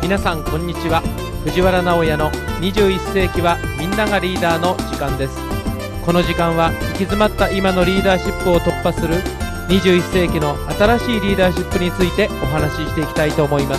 皆さんこんにちは。藤原直哉の21世紀はみんながリーダーの時間です。この時間は行き詰まった今のリーダーシップを突破する21世紀の新しいリーダーシップについてお話ししていきたいと思います。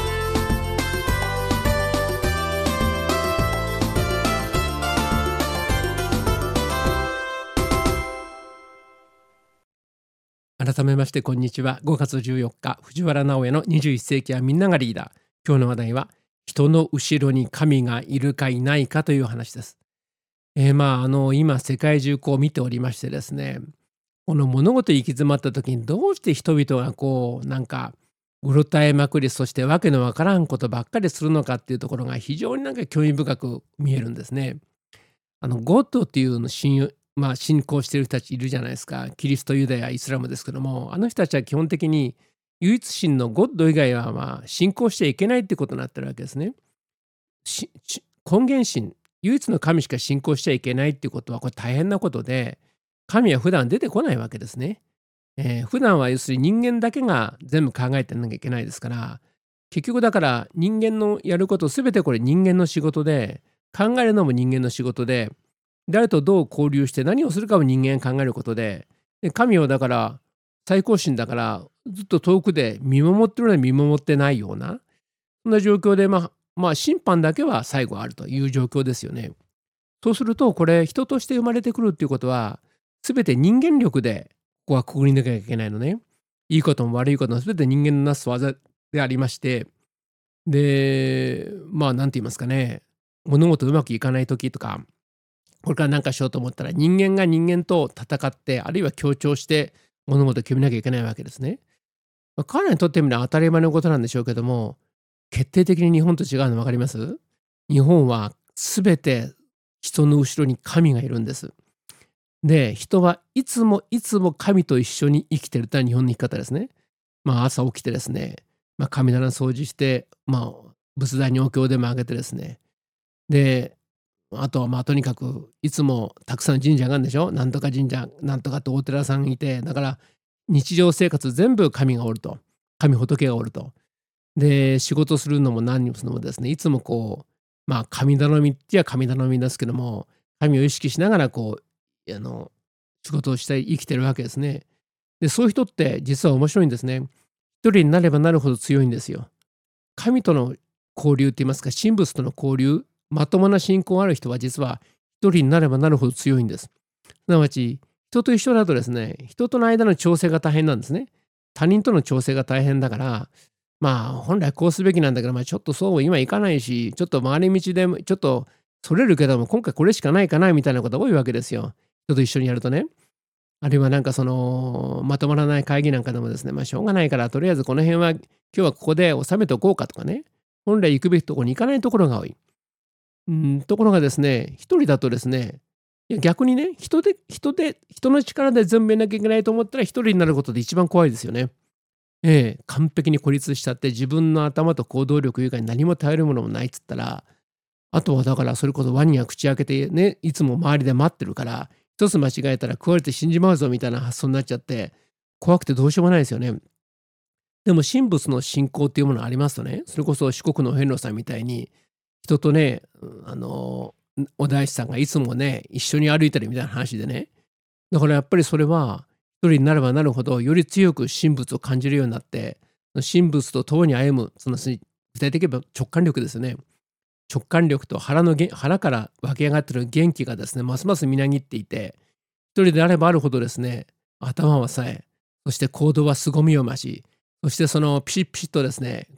改めましてこんにちは。5月14日藤原直哉の21世紀はみんながリーダー。今日の話題は人の後ろに神がいるかいないかという話です。今世界中見ておりましてですね、この物事に行き詰まった時にどうして人々がうろたえまくり、そしてわけのわからんことばっかりするのかっていうところが非常に興味深く見えるんですね。ゴッドっていうの信仰している人たちいるじゃないですか。キリスト、ユダヤ、イスラムですけども、あの人たちは基本的に唯一神のゴッド以外は信仰しちゃいけないってことになってるわけですね。根源神、唯一の神しか信仰しちゃいけないっていうことはこれ大変なことで、神は普段出てこないわけですね。普段は要するに人間だけが全部考えてなきゃいけないですから、結局だから人間のやること全てこれ人間の仕事で、考えるのも人間の仕事で、誰とどう交流して何をするかも人間が考えることで、神はだから最高神だからずっと遠くで見守ってるのに見守ってないような、そんな状況で審判だけは最後あるという状況ですよね。そうするとこれ人として生まれてくるっていうことは全て人間力でここはくぐり抜けなきゃいけないのね。いいことも悪いことも全て人間のなす技でありまして、でなんて言いますかね、物事うまくいかない時とか、これから何かしようと思ったら人間が人間と戦って、あるいは協調して物事を決めなきゃいけないわけですね。彼らにとってみれば当たり前のことなんでしょうけども、決定的に日本と違うの分かります？日本は全て人の後ろに神がいるんです。で、人はいつも神と一緒に生きてるというのは日本の生き方ですね。朝起きてですね、神棚掃除して、仏壇にお経でもあげてですね、であとはとにかくいつもたくさん神社があるんでしょ。なんとか神社、なんとかってお寺さんいて、だから日常生活全部神がおると。神仏がおると。で、仕事するのも何をするのもですね、いつも神頼みって言えば神頼みですけども、神を意識しながら仕事をして生きてるわけですね。で、そういう人って実は面白いんですね。一人になればなるほど強いんですよ。神との交流って言いますか、神仏との交流、まともな信仰ある人は実は一人になればなるほど強いんです。すなわち人と一緒だとですね、人との間の調整が大変なんですね。他人との調整が大変だから、本来こうすべきなんだけど、ちょっとそう今いかないし、ちょっと回り道でちょっとそれるけども今回これしかないかなみたいなことが多いわけですよ。人と一緒にやるとね。あるいはまとまらない会議なんかでもですね、しょうがないからとりあえずこの辺は今日はここで収めておこうかとかね、本来行くべきところに行かないところが多い。ところがですね、一人だとですね、いや逆にね、人の力で全部やんなきゃいけないと思ったら一人になることで一番怖いですよね。完璧に孤立しちゃって自分の頭と行動力以外に何も頼るものもないっつったら、あとはだからそれこそワニが口開けてね、いつも周りで待ってるから、一つ間違えたら食われて死んじまうぞみたいな発想になっちゃって、怖くてどうしようもないですよね。でも神仏の信仰っていうものがありますとね、それこそ四国のお遍路さんみたいに人とね、お大師さんがいつもね一緒に歩いてるみたいな話でね、だからやっぱりそれは一人になればなるほどより強く神仏を感じるようになって、神仏と共に歩む、具体的に言えば直感力ですよね。直感力と腹から湧き上がってる元気がですね、ますますみなぎっていて、一人であればあるほどですね、頭はさえ、そして行動は凄みを増し、そしてそのピシッピシッとですね、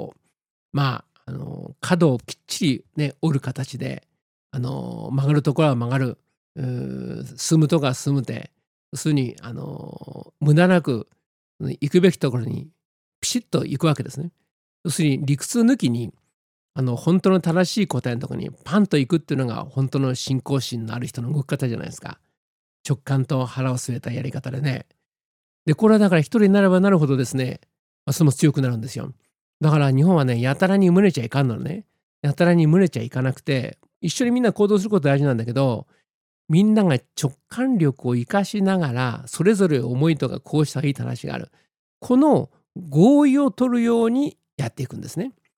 角をきっちりね折る形で、曲がるところは曲がる、進むところは進むで、要するに無駄なく行くべきところにピシッと行くわけですね。要するに理屈抜きに本当の正しい答えのところにパンと行くっていうのが本当の信仰心のある人の動き方じゃないですか。直感と腹を据えたやり方でね。でこれはだから一人になればなるほどですね、ますます強くなるんですよ。だから日本はね、やたらに群れちゃいかんのね。やたらに群れちゃいかなくて、一緒にみんな行動すること大事なんだけど、みんなが直感力を生かしながらそれぞれ思いとかこうしたらいい話がある、この合意を取るようにやっていくんですね。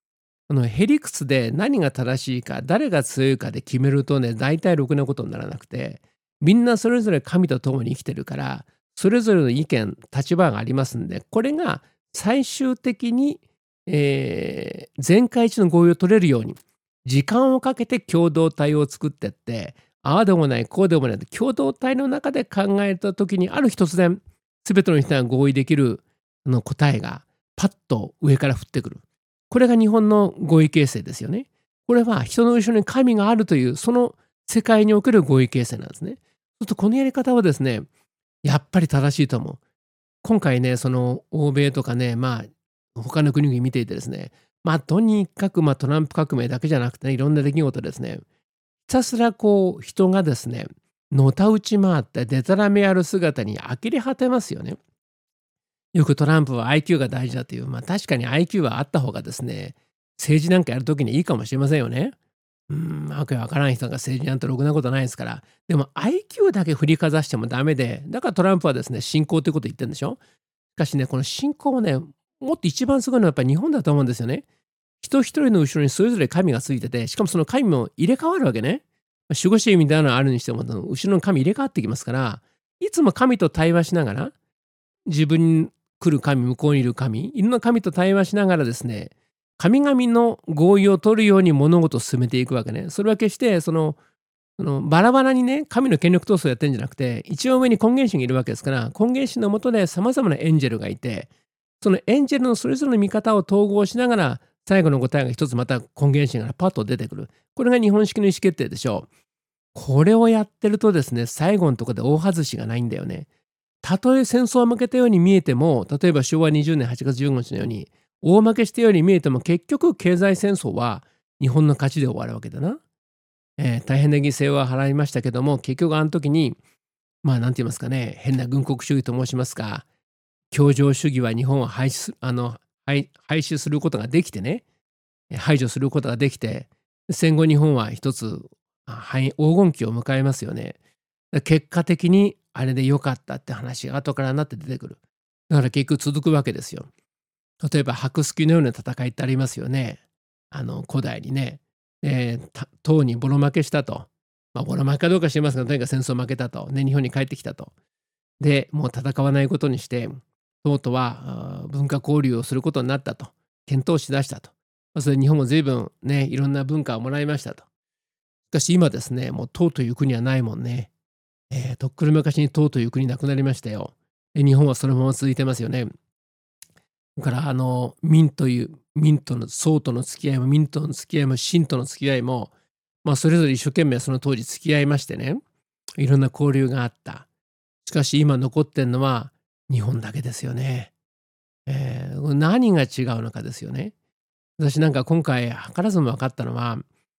へりくつで何が正しいか、誰が強いかで決めるとね、大体ろくなことにならなくて、みんなそれぞれ神と共に生きてるから、それぞれの意見、立場がありますんで、これが最終的に、全会一致の合意を取れるように、時間をかけて共同体を作ってって、ああでもない、こうでもないと共同体の中で考えた時に、ある日突然、全ての人が合意できる答えがパッと上から降ってくる。これが日本の合意形成ですよね。これは人の後ろに神があるという、その世界における合意形成なんですね。そうするとこのやり方はですね、やっぱり正しいと思う。今回ね、その欧米とかね、他の国々見ていてですね、とにかくトランプ革命だけじゃなくてね、いろんな出来事ですね、ひたすらこう人がですね、のたうち回ってでたらめある姿に呆れ果てますよね。よくトランプは IQ が大事だという、確かに IQ はあった方がですね、政治なんかやるときにいいかもしれませんよね。わけわからん人が政治なんてろくなことないですから。でも IQ だけ振りかざしてもダメで、だからトランプはですね、信仰ということを言ってるんでしょ。しかしね、この信仰もね、もっと一番すごいのはやっぱり日本だと思うんですよね。人一人の後ろにそれぞれ神がついてて、しかもその神も入れ替わるわけね。守護神みたいなのあるにしても、後ろの神入れ替わってきますから、いつも神と対話しながら、自分に来る神、向こうにいる神、いろんな神と対話しながらですね、神々の合意を取るように物事を進めていくわけね。それは決してバラバラにね、神の権力闘争をやってるんじゃなくて、一番上に根源神がいるわけですから、根源神の下でさまざまなエンジェルがいて、そのエンジェルのそれぞれの見方を統合しながら、最後の答えが一つまた根源神がパッと出てくる。これが日本式の意思決定でしょう。これをやってるとですね、最後のところで大外しがないんだよね。たとえ戦争は負けたように見えても、例えば昭和20年8月15日のように、大負けしたように見えても、結局経済戦争は日本の勝ちで終わるわけだな。大変な犠牲は払いましたけども、結局あの時に、なんて言いますかね、変な軍国主義と申しますか、教条主義は日本を廃止することができてね、排除することができて、戦後日本は一つ、黄金期を迎えますよね。結果的にあれで良かったって話が後からなって出てくる。だから結局続くわけですよ。例えば白スキのような戦いってありますよね。古代にね。唐にボロ負けしたと。ボロ負けかどうか知りませんが、とにかく戦争負けたと。日本に帰ってきたと。で、もう戦わないことにして、唐とは文化交流をすることになったと。検討しだしたと。それで日本も随分ね、いろんな文化をもらいましたと。しかし今ですね、もう唐という国はないもんね。とっくの昔に唐という国なくなりましたよ。で、日本はそのまま続いてますよね。だから明との宋との付き合いも明との付き合いも清との付き合いも、それぞれ一生懸命その当時付き合いましてね、いろんな交流があった。しかし今残ってんのは日本だけですよね。何が違うのかですよね。私なんか今回図らずも分かったのは、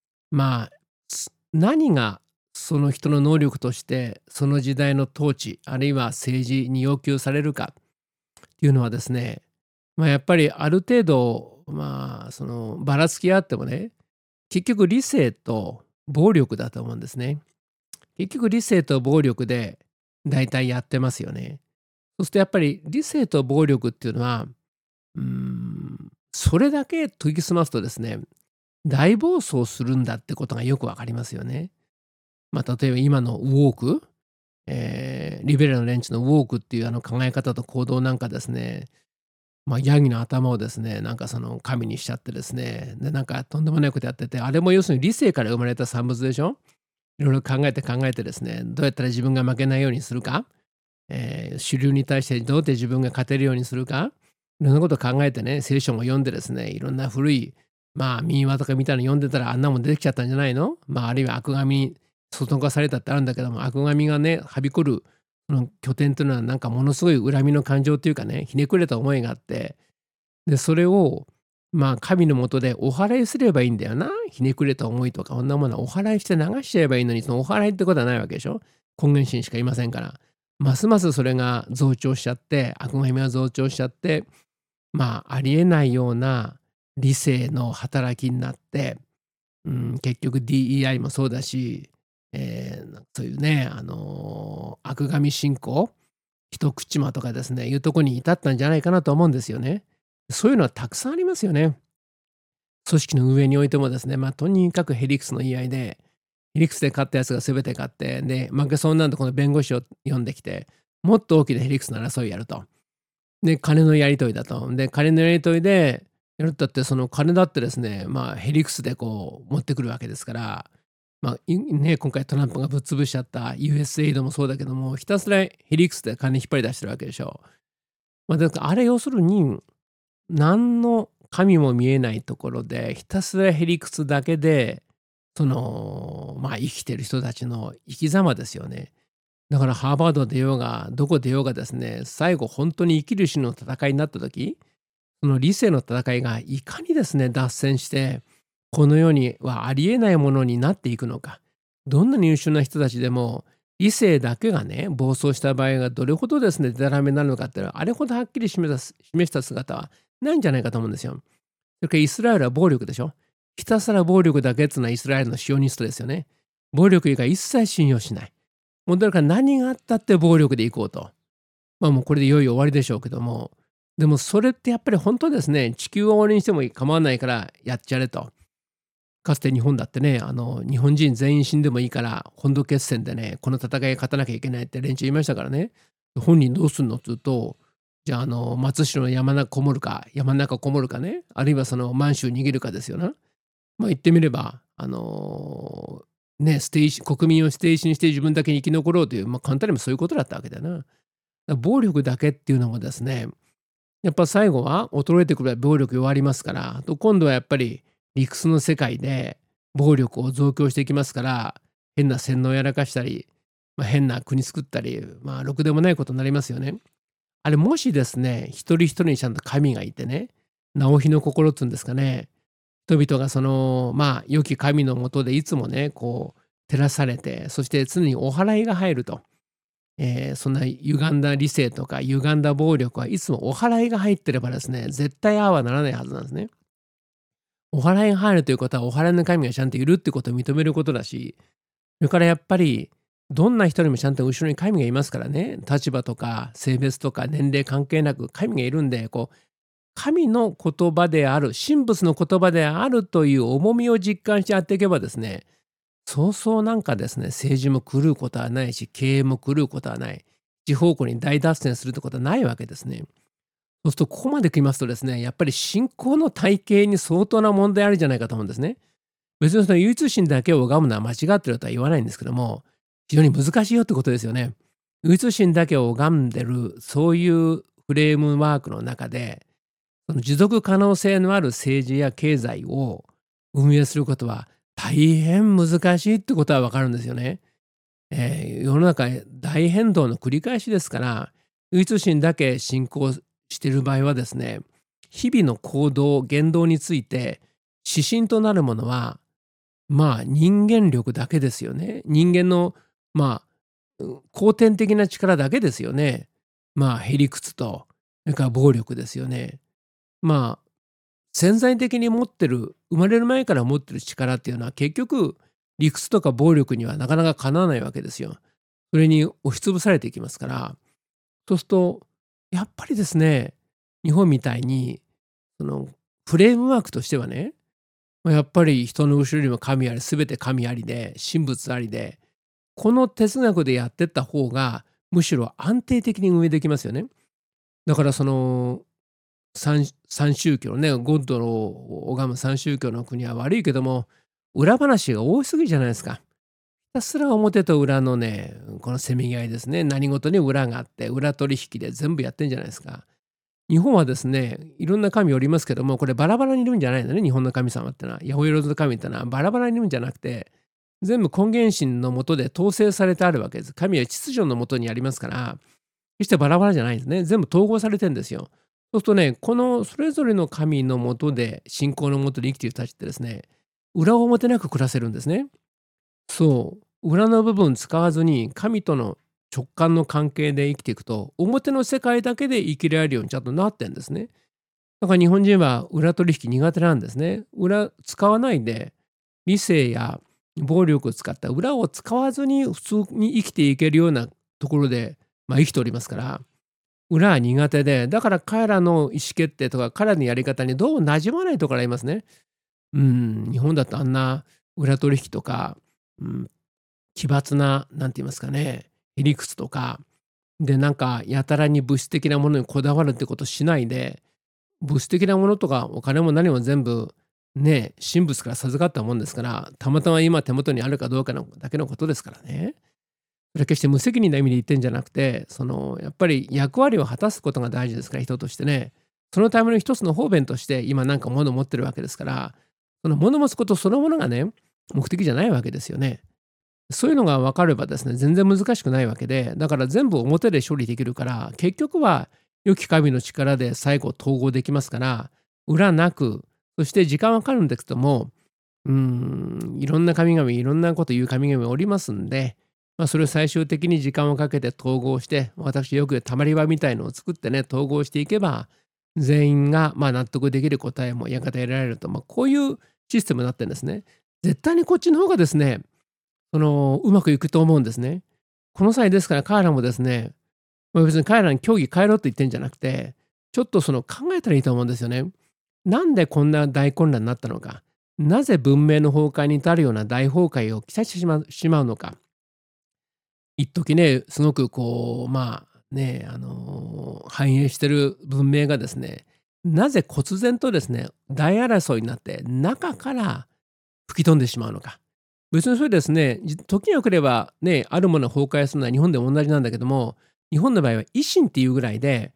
何がその人の能力としてその時代の統治あるいは政治に要求されるかっていうのはですね、やっぱりある程度そのばらつきあってもね、結局理性と暴力だと思うんですね。結局理性と暴力で大体やってますよね。そうするとやっぱり理性と暴力っていうのはそれだけ研ぎ澄ますとですね、大暴走するんだってことがよくわかりますよね。例えば今のウォーク、リベラルの連中のウォークっていう考え方と行動なんかですね、ヤギの頭をですね、なんかその神にしちゃってですね、で、なんかとんでもないことやってて、あれも要するに理性から生まれた産物でしょ。いろいろ考えてですね、どうやったら自分が負けないようにするか、主流に対してどうやって自分が勝てるようにするか、いろんなことを考えてね、聖書も読んでですね、いろんな古い、民話とかみたいなの読んでたらあんなもん出てきちゃったんじゃないの。あるいは悪神に外かされたってあるんだけども、悪神がね、はびこるその拠点というのはなんかものすごい恨みの感情というかね、ひねくれた思いがあって、で、それを神のもとでお祓いすればいいんだよな。ひねくれた思いとか、こんなものはお祓いして流しちゃえばいいのに、そのお祓いってことはないわけでしょ。根源神しかいませんから。ますますそれが増長しちゃって、悪神が増長しちゃって、ありえないような理性の働きになって、結局 DEI もそうだし、そういうね、悪神信仰、一口間とかですね、いうとこに至ったんじゃないかなと思うんですよね。そういうのはたくさんありますよね。 組織の運営においてもですね、とにかくヘリクスの言い合いで、ヘリクスで勝ったやつが全て勝って、で、負けそうなんでこの弁護士を呼んできて、もっと大きなヘリクスの争いやると。で、金のやり取りだと。で、金のやり取りでやるったって、その金だってですね、ヘリクスでこう持ってくるわけですから、今回トランプがぶっ潰しちゃった USAID もそうだけども、ひたすらヘリクスで金引っ張り出してるわけでしょ。だからあれ要するに、何の神も見えないところで、ひたすらへ理屈だけで、生きてる人たちの生き様ですよね。だからハーバード出ようが、どこ出ようがですね、最後本当に生きる種の戦いになった時、その理性の戦いがいかにですね、脱線して、この世にはありえないものになっていくのか。どんなに優秀な人たちでも、理性だけがね、暴走した場合がどれほどですね、でたらめになるのかっていうのは、あれほどはっきり示した姿はないんじゃないかと思うんですよ。それからイスラエルは暴力でしょ。ひたすら暴力だけっていうのはイスラエルのシオニストですよね。暴力以外一切信用しない。もうだから何があったって暴力でいこうと。もうこれでいよいよ終わりでしょうけども、でもそれってやっぱり本当ですね、地球を終わりにしても構わないからやっちゃれと。かつて日本だってね、日本人全員死んでもいいから本土決戦でね、この戦い勝たなきゃいけないって連中言いましたからね。本人どうすんのって言うと、じゃあ松代の山中こもるかね、あるいはその満州逃げるかですよな。言ってみれば国民を捨て石にして自分だけに生き残ろうという、簡単にもそういうことだったわけだな。だから暴力だけっていうのもですね、やっぱ最後は衰えてくれば暴力弱りますから、今度はやっぱり理屈の世界で暴力を増強していきますから、変な洗脳やらかしたり、変な国作ったり、ろくでもないことになりますよね。あれもしですね、一人一人にちゃんと神がいてね、直火の心っていうんですかね、人々が良き神のもとでいつもね、こう照らされて、そして常にお祓いが入ると。そんな歪んだ理性とか歪んだ暴力はいつもお祓いが入ってればですね、絶対ああはならないはずなんですね。お祓いが入るということはお祓いの神がちゃんといるってことを認めることだし、それからやっぱりどんな人にもちゃんと後ろに神がいますからね、立場とか性別とか年齢関係なく神がいるんで、神の言葉である、神仏の言葉であるという重みを実感してやっていけばですね、そうそうなんかですね、政治も狂うことはないし、経営も狂うことはない。一方向に大脱線するってことはないわけですね。そうするとここまで来ますとですね、やっぱり信仰の体系に相当な問題あるんじゃないかと思うんですね。別にその唯一心だけを拝むのは間違ってるとは言わないんですけども、非常に難しいよってことですよね。唯一心だけを拝んでる、そういうフレームワークの中で、その持続可能性のある政治や経済を運営することは大変難しいってことは分かるんですよね。世の中大変動の繰り返しですから、唯一心だけ信仰している場合はですね、日々の行動言動について指針となるものは人間力だけですよね。人間の後天的な力だけですよね。へ理屈とそれから暴力ですよね。まあ潜在的に持ってる、生まれる前から持ってる力っていうのは結局理屈とか暴力にはなかなかかなわないわけですよ。それに押しつぶされていきますから、そうするとやっぱりですね、日本みたいにそのフレームワークとしてはね、やっぱり人の後ろにも神あり、全て神ありで神仏ありで、この哲学でやってった方がむしろ安定的に運営できますよね。だから三宗教ね、ゴッドを拝む三宗教の国は悪いけども、裏話が多すぎじゃないですか。ひたすら表と裏のね、このせめぎ合いですね。何事に裏があって、裏取引で全部やってんじゃないですか。日本はですね、いろんな神おりますけども、これバラバラにいるんじゃないのね、日本の神様ってのは。八百万の神ってのはバラバラにいるんじゃなくて、全部根源心のもとで統制されてあるわけです。神は秩序のもとにありますから、決してバラバラじゃないんですね。全部統合されてんですよ。そうするとね、このそれぞれの神のもとで、信仰のもとで生きている人たちってですね、裏表なく暮らせるんですね。そう、裏の部分使わずに神との直感の関係で生きていくと、表の世界だけで生きられるようにちゃんとなってんですね。だから日本人は裏取引苦手なんですね。裏使わないで、理性や暴力を使った裏を使わずに普通に生きていけるようなところで、生きておりますから、裏は苦手で、だから彼らの意思決定とか彼らのやり方にどうも馴染まないところがありますね。 日本だとあんな裏取引とか、うん、奇抜な、なんて言いますかね、へりくつとか、で、なんかやたらに物質的なものにこだわるってことしないで、物質的なものとかお金も何も全部ね、神仏から授かったもんですから、たまたま今手元にあるかどうかのだけのことですからね。それは決して無責任な意味で言ってんじゃなくて、やっぱり役割を果たすことが大事ですから、人としてね。そのための一つの方便として、今なんか物を持ってるわけですから、その物を持つことそのものがね、目的じゃないわけですよね。そういうのが分かればですね、全然難しくないわけで、だから全部表で処理できるから、結局は良き神の力で最後統合できますから、裏なく、そして時間はかかるんですけども、いろんな神々、いろんなこと言う神々おりますんで、それを最終的に時間をかけて統合して、私よくたまり場みたいのを作ってね、統合していけば、全員が納得できる答えもやがて得られると、こういうシステムになってるんですね。絶対にこっちの方がですね、うまくいくと思うんですね。この際ですから彼らもですね、別に彼らに教義変えろって言ってんじゃなくて、ちょっと考えたらいいと思うんですよね。なんでこんな大混乱になったのか。なぜ文明の崩壊に至るような大崩壊を期待してしまうのか。一時ね、すごく繁栄してる文明がですね、なぜ忽然とですね、大争いになって中から吹き飛んでしまうのか。別にそれですね、時が来ればね、あるものが崩壊するのは日本でも同じなんだけども、日本の場合は維新っていうぐらいで、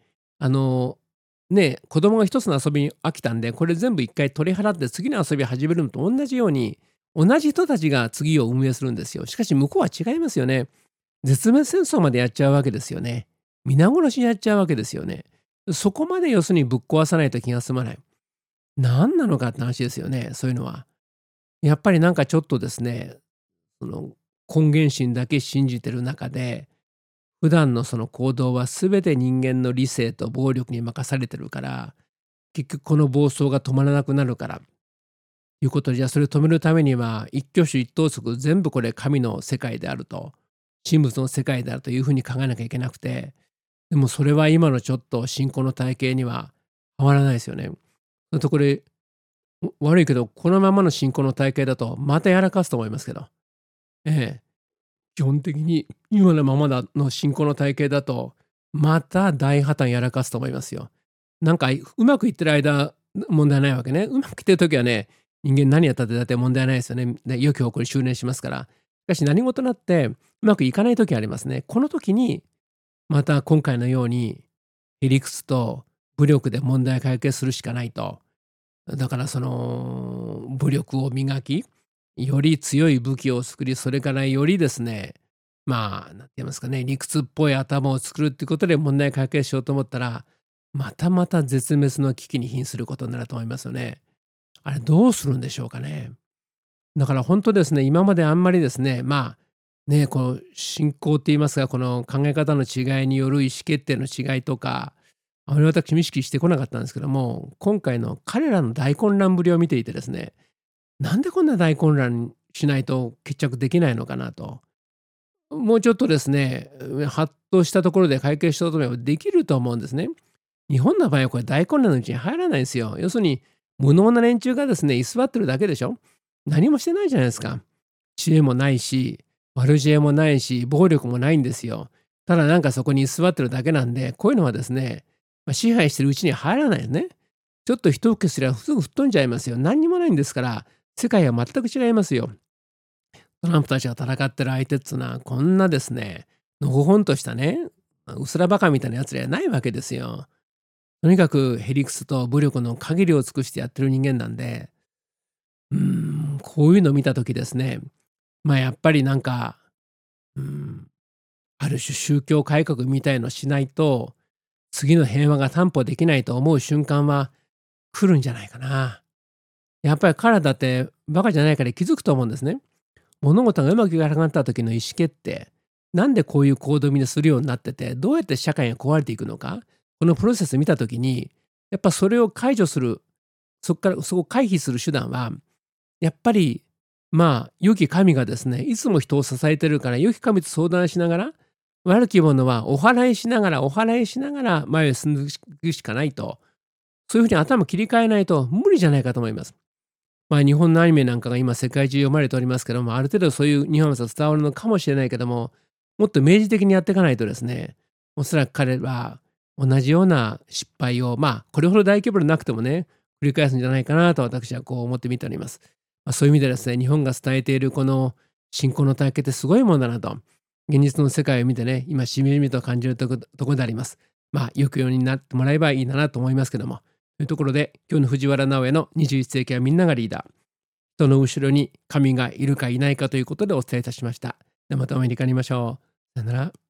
子供が一つの遊びに飽きたんで、これ全部一回取り払って次の遊び始めるのと同じように、同じ人たちが次を運営するんですよ。しかし向こうは違いますよね。絶滅戦争までやっちゃうわけですよね。皆殺しやっちゃうわけですよね。そこまで要するにぶっ壊さないと気が済まない。何なのかって話ですよね、そういうのは。やっぱりなんかちょっとですね、その根源心だけ信じてる中で、普段のその行動は全て人間の理性と暴力に任されてるから、結局この暴走が止まらなくなるからいうことで、じゃあそれを止めるためには一挙手一投足全部これ神の世界であると、神仏の世界であるというふうに考えなきゃいけなくて、でもそれは今のちょっと信仰の体系には変わらないですよね。これ悪いけど、このままの信仰の体系だとまたやらかすと思いますけど。ええ。基本的に今のままの信仰の体系だと、また大破綻やらかすと思いますよ。なんかうまくいってる間、問題ないわけね。うまくいってる時はね、人間何やったって大体問題ないですよね。で、良き方向に修練しますから。しかし何事なってうまくいかない時ありますね。この時に、また今回のように、へりくつと武力で問題解決するしかないと。だから武力を磨き、より強い武器を作り、それからよりですね、なんて言いますかね、理屈っぽい頭を作るっていうことで問題解決しようと思ったら、またまた絶滅の危機に瀕することになると思いますよね。あれどうするんでしょうかね。だから本当ですね、今まであんまりですね、こう信仰って言いますか、この考え方の違いによる意思決定の違いとか、あまり私も意識してこなかったんですけども、今回の彼らの大混乱ぶりを見ていてですね、なんでこんな大混乱しないと決着できないのかなと。もうちょっとですね、ハッとしたところで解決しようと思えばできると思うんですね。日本の場合はこれ大混乱のうちに入らないんですよ。要するに無能な連中がですね、居座ってるだけでしょ。何もしてないじゃないですか。知恵もないし、悪知恵もないし、暴力もないんですよ。ただなんかそこに居座ってるだけなんで、こういうのはですね、支配してるうちに入らないよね。ちょっと一吹きすればすぐ吹っ飛んじゃいますよ。何にもないんですから、世界は全く違いますよ。トランプたちが戦ってる相手っつうのは、こんなですね、のほほんとしたね、うすらバカみたいなやつらはないわけですよ。とにかくへりくつと武力の限りを尽くしてやってる人間なんで、こういうのを見た時ですね、やっぱりなんか、うーん、ある種宗教改革みたいのしないと、次の平和が担保できないと思う瞬間は来るんじゃないかな。やっぱり彼らだってバカじゃないから気づくと思うんですね。物事がうまくいかなくなった時の意思決定、なんでこういう行動をみんなするようになってて、どうやって社会が壊れていくのか、このプロセス見た時に、やっぱそれを解除する、そこを回避する手段は、やっぱり良き神がですね、いつも人を支えてるから、良き神と相談しながら、悪き者はお祓いしながら、お祓いしながら前へ進んでいくしかないと、そういうふうに頭切り替えないと無理じゃないかと思います。 日本のアニメなんかが今世界中読まれておりますけども、ある程度そういう日本語が伝わるのかもしれないけども、もっと明示的にやっていかないとですね、おそらく彼は同じような失敗を、これほど大規模でなくてもね、繰り返すんじゃないかなと私はこう思って見ております。そういう意味でですね、日本が伝えているこの信仰の体系ってすごいものだなと、現実の世界を見てね、今しみじみと感じるところであります。よくようになってもらえばいいなと思いますけども。というところで、今日の藤原直哉の21世紀はみんながリーダー。人の後ろに神がいるかいないかということでお伝えいたしました。ではまたお目にかかりましょう。さよなら。